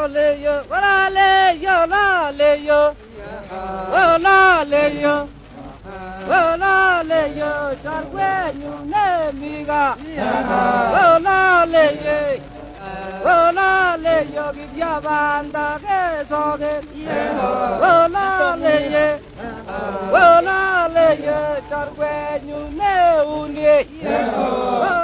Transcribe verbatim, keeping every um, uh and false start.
le yo, la le yo, la le yo, oh la le yo, oh la le yo, charwe nyu ne miga, oh la le ye, oh la le yo, gibya banda ke soge, oh la le ye, oh la le ye, charwe nyu ne unye.